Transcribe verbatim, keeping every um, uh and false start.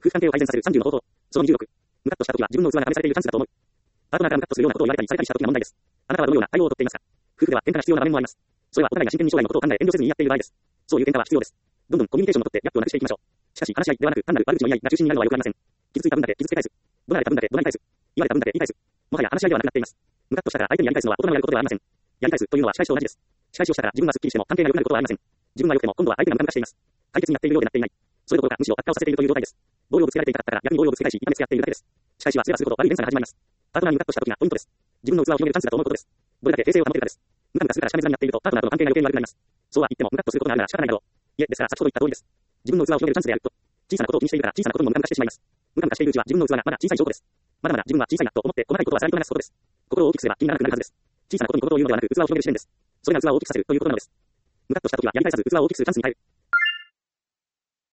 夫婦関係を改善させるさんじゅうの方法。そのにじゅうろく。ムカッとしたときは自分の器が試されているチャンスだと思う。パートナーからムカッとするようなことを言われたりされたりしたときの問題です。あなたはどのような対応をとっていますか？夫婦では喧嘩が必要な場面もあります。それはお互いが真剣に将来のことを考え遠慮せずに言い合っている場合です。そういう喧嘩は必要です。どんどんコミュニケーションをとってギャップをなくしていきましょう。しかし話し合いではなく単なる悪口の言い合いが中心になるのは良くありません。傷ついた分だけ傷つけ返す。怒られた分だけ怒鳴り返す。言われた分だけ言い返す。もはや話し合いではなくなっています。ムカッとしたから相手にやり返すのは大人のやることではありません。やり返すというのは仕返しと同じです。仕返しをしたから自分がスッキリしても関係が良くなることはありません。自分が良くても今度は相手がムカムカしています。解決になっているようでなっていない。それどころかむしろ悪化をさせているという状態です。同様ぶつけられていたかったら逆に同様ぶつけ返し痛めつけ合っているだけです。仕返しはすればするほど悪い連鎖が始まります。パートナーにムカッとした時がポイントです。自分の器を広げるチャンスだと思うことです。どれだけ平静を保てるかです。ムカムカするからしかめずになっているとパートナーとの関係が余計に悪くなります。そうは言ってもムカッとすることがあるなら仕方ないだろう。いえ、ですから先ほど言った通りです。自分の器を広げるチャンスであると。小さなことを気にしているから小さなことにもムカムカしてしまいます。ムカムカしているうちは自分の器がまだ小さい証拠です。まだまだ自分は小さいなと思って細かいことはさらにこなすことです。心を大きくすれば気にならなくなるはずです。小さなことに小言を言うのではなく器を広げる視点です。それが器を大きくさせるということなのです。ムカッとした時はやり返さず器を大きくするチャンスに変える。